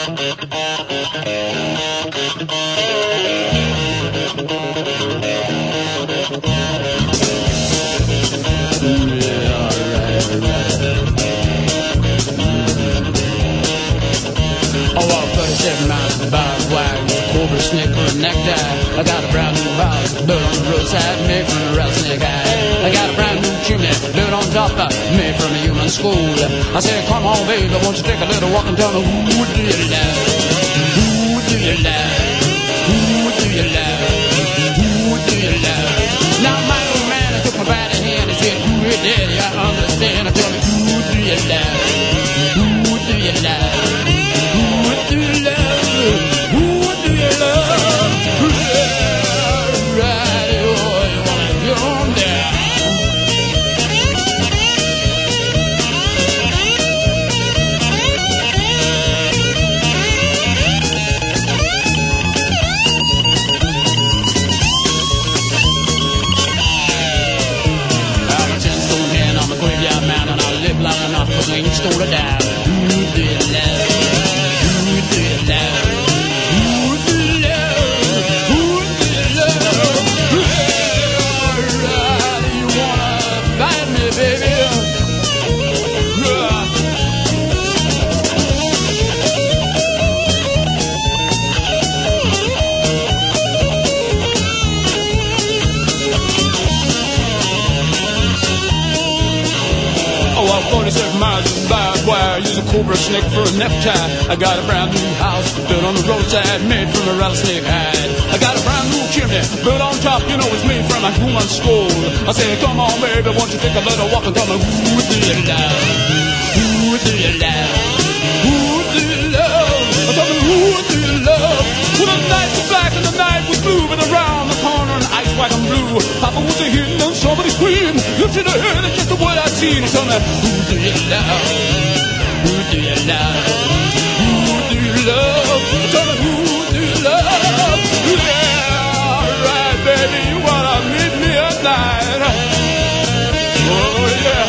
I got a brand new house built on the roadside, made from a rattlesnake hide. I got a brand new chimney built on top, made from a human school. I said, come on, baby, won't you take a little walk and tell me who do you love? Who do you love? Who do you love? Who do you love? Now my old man, I took my body hand and said, who is daddy? I understand. I tell me, who do you love? Who do you love? Who do you love? Who do you love? Ain't stole it down. Who do you love? Who do you love? Who do you love? Who do you love? Yeah, you wanna bite me, baby? Oh, I'm 47 miles in barbed wire. Use a cobra snake for a necktie. I got a brand new house built on the roadside, made from a rattlesnake hide. I got a brand new chimney built on top. You know it's made from a human skull. I say, come on, baby, won't you take a little walk and tell me who do you love? Who do you love? Who do you love? Tell me who do you love? Well, the night was black and the night was blue, but around the corner an ice white and blue. Papa was a hitting and somebody screamed. Lifted her head and just what I seen. Tell me who do you love? Who do you love? Who do you love? Tell me who do you love? Yeah, alright, baby, you wanna meet me at night? Oh yeah,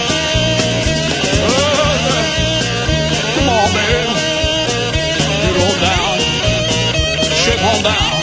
oh yeah. Come on, baby, get on down, shake on down.